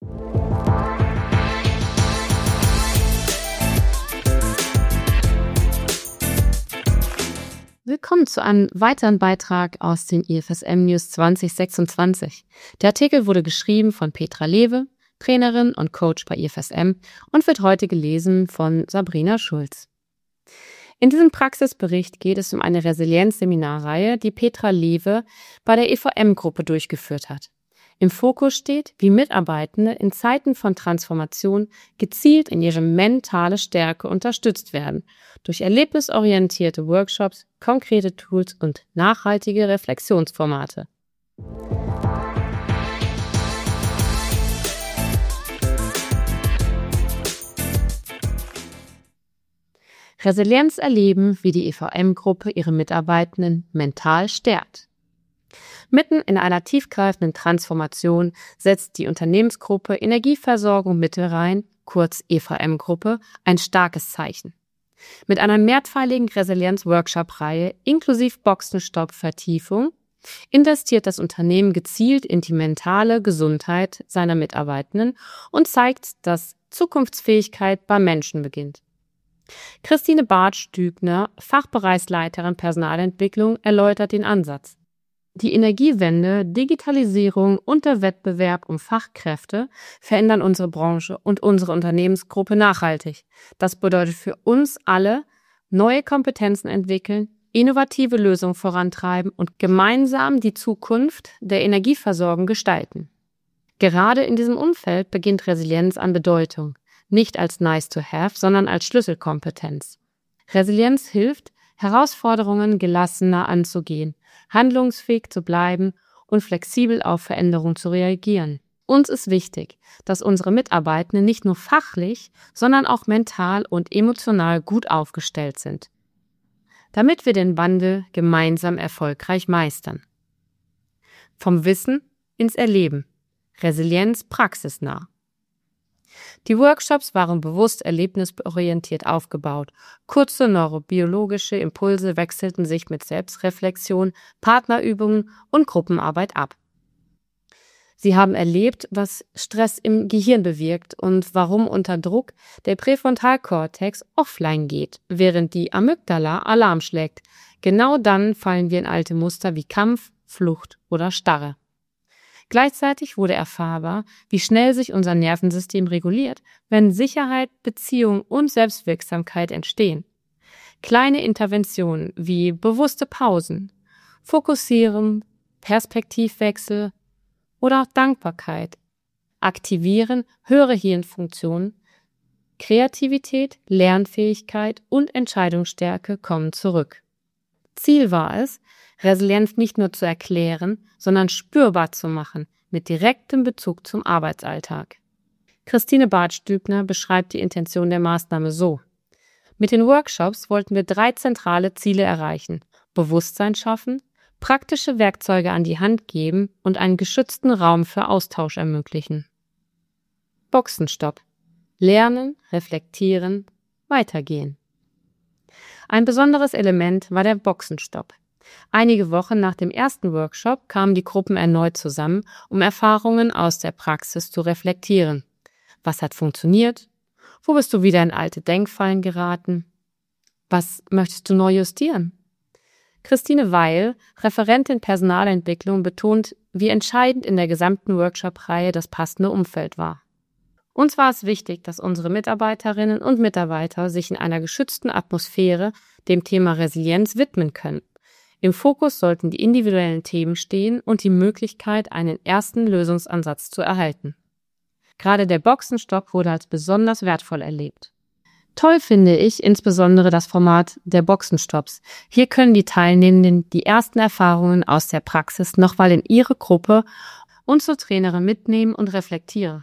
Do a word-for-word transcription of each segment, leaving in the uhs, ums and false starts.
Willkommen zu einem weiteren Beitrag aus den I F S M News zwanzig sechsundzwanzig. Der Artikel wurde geschrieben von Petra Lewe, Trainerin und Coach bei I F S M und wird heute gelesen von Sabrina Schulz. In diesem Praxisbericht geht es um eine Resilienz-Seminarreihe, die Petra Lewe bei der E V M-Gruppe durchgeführt hat. Im Fokus steht, wie Mitarbeitende in Zeiten von Transformation gezielt in ihre mentale Stärke unterstützt werden, durch erlebnisorientierte Workshops, konkrete Tools und nachhaltige Reflexionsformate. Resilienz erleben, wie die E V M-Gruppe ihre Mitarbeitenden mental stärkt. Mitten in einer tiefgreifenden Transformation setzt die Unternehmensgruppe Energieversorgung Mittelrhein, kurz E V M-Gruppe, ein starkes Zeichen. Mit einer mehrteiligen Resilienz-Workshop-Reihe inklusive Boxenstopp-Vertiefung investiert das Unternehmen gezielt in die mentale Gesundheit seiner Mitarbeitenden und zeigt, dass Zukunftsfähigkeit beim Menschen beginnt. Christine Barth-Stübner, Fachbereichsleiterin Personalentwicklung, erläutert den Ansatz. Die Energiewende, Digitalisierung und der Wettbewerb um Fachkräfte verändern unsere Branche und unsere Unternehmensgruppe nachhaltig. Das bedeutet für uns alle, neue Kompetenzen entwickeln, innovative Lösungen vorantreiben und gemeinsam die Zukunft der Energieversorgung gestalten. Gerade in diesem Umfeld beginnt Resilienz an Bedeutung, nicht als nice to have, sondern als Schlüsselkompetenz. Resilienz hilft, Herausforderungen gelassener anzugehen, handlungsfähig zu bleiben und flexibel auf Veränderungen zu reagieren. Uns ist wichtig, dass unsere Mitarbeitenden nicht nur fachlich, sondern auch mental und emotional gut aufgestellt sind, damit wir den Wandel gemeinsam erfolgreich meistern. Vom Wissen ins Erleben. Resilienz praxisnah. Die Workshops waren bewusst erlebnisorientiert aufgebaut. Kurze neurobiologische Impulse wechselten sich mit Selbstreflexion, Partnerübungen und Gruppenarbeit ab. Sie haben erlebt, was Stress im Gehirn bewirkt und warum unter Druck der Präfrontalkortex offline geht, während die Amygdala Alarm schlägt. Genau dann fallen wir in alte Muster wie Kampf, Flucht oder Starre. Gleichzeitig wurde erfahrbar, wie schnell sich unser Nervensystem reguliert, wenn Sicherheit, Beziehung und Selbstwirksamkeit entstehen. Kleine Interventionen wie bewusste Pausen, Fokussieren, Perspektivwechsel oder auch Dankbarkeit aktivieren höhere Hirnfunktionen, Kreativität, Lernfähigkeit und Entscheidungsstärke kommen zurück. Ziel war es, Resilienz nicht nur zu erklären, sondern spürbar zu machen, mit direktem Bezug zum Arbeitsalltag. Christine Barth-Stübner beschreibt die Intention der Maßnahme so: Mit den Workshops wollten wir drei zentrale Ziele erreichen: Bewusstsein schaffen, praktische Werkzeuge an die Hand geben und einen geschützten Raum für Austausch ermöglichen. Boxenstopp. Lernen, reflektieren, weitergehen. Ein besonderes Element war der Boxenstopp. Einige Wochen nach dem ersten Workshop kamen die Gruppen erneut zusammen, um Erfahrungen aus der Praxis zu reflektieren. Was hat funktioniert? Wo bist du wieder in alte Denkfallen geraten? Was möchtest du neu justieren? Christine Weil, Referentin Personalentwicklung, betont, wie entscheidend in der gesamten Workshop-Reihe das passende Umfeld war. Uns war es wichtig, dass unsere Mitarbeiterinnen und Mitarbeiter sich in einer geschützten Atmosphäre dem Thema Resilienz widmen können. Im Fokus sollten die individuellen Themen stehen und die Möglichkeit, einen ersten Lösungsansatz zu erhalten. Gerade der Boxenstopp wurde als besonders wertvoll erlebt. Toll finde ich insbesondere das Format der Boxenstopps. Hier können die Teilnehmenden die ersten Erfahrungen aus der Praxis nochmal in ihre Gruppe und zur Trainerin mitnehmen und reflektieren.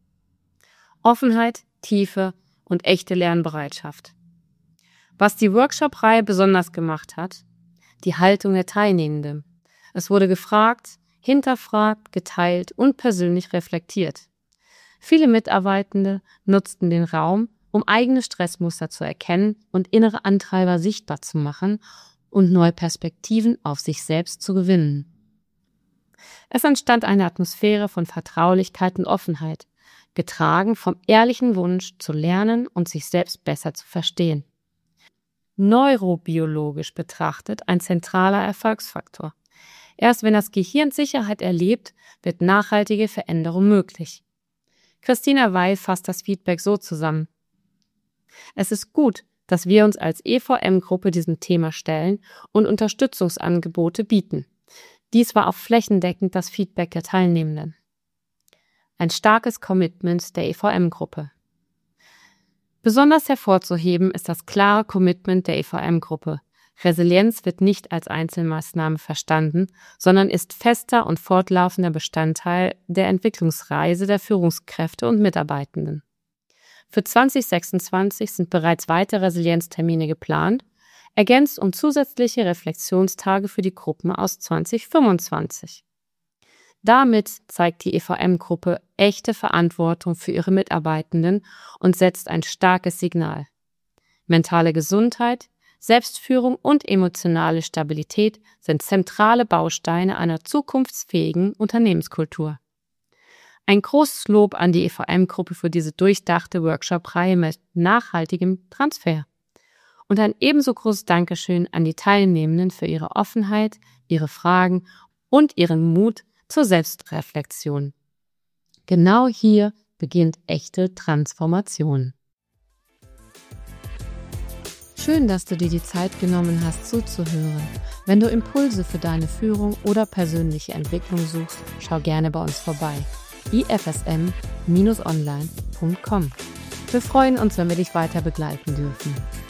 Offenheit, Tiefe und echte Lernbereitschaft. Was die Workshop-Reihe besonders gemacht hat: die Haltung der Teilnehmenden. Es wurde gefragt, hinterfragt, geteilt und persönlich reflektiert. Viele Mitarbeitende nutzten den Raum, um eigene Stressmuster zu erkennen und innere Antreiber sichtbar zu machen und neue Perspektiven auf sich selbst zu gewinnen. Es entstand eine Atmosphäre von Vertraulichkeit und Offenheit. getragen vom ehrlichen Wunsch zu lernen und sich selbst besser zu verstehen. Neurobiologisch betrachtet ein zentraler Erfolgsfaktor. Erst wenn das Gehirn Sicherheit erlebt, wird nachhaltige Veränderung möglich. Christina Weil fasst das Feedback so zusammen: Es ist gut, dass wir uns als E V M-Gruppe diesem Thema stellen und Unterstützungsangebote bieten. Dies war auch flächendeckend das Feedback der Teilnehmenden. Ein starkes Commitment der E V M-Gruppe. Besonders hervorzuheben ist das klare Commitment der E V M-Gruppe. Resilienz wird nicht als Einzelmaßnahme verstanden, sondern ist fester und fortlaufender Bestandteil der Entwicklungsreise der Führungskräfte und Mitarbeitenden. Für zwanzig sechsundzwanzig sind bereits weitere Resilienztermine geplant, ergänzt um zusätzliche Reflexionstage für die Gruppen aus zwanzig fünfundzwanzig. Damit zeigt die E V M-Gruppe echte Verantwortung für ihre Mitarbeitenden und setzt ein starkes Signal. Mentale Gesundheit, Selbstführung und emotionale Stabilität sind zentrale Bausteine einer zukunftsfähigen Unternehmenskultur. Ein großes Lob an die E V M-Gruppe für diese durchdachte Workshop-Reihe mit nachhaltigem Transfer. Und ein ebenso großes Dankeschön an die Teilnehmenden für ihre Offenheit, ihre Fragen und ihren Mut zur Selbstreflexion. Genau hier beginnt echte Transformation. Schön, dass du dir die Zeit genommen hast, zuzuhören. Wenn du Impulse für deine Führung oder persönliche Entwicklung suchst, schau gerne bei uns vorbei. i f s m Bindestrich online Punkt com. Wir freuen uns, wenn wir dich weiter begleiten dürfen.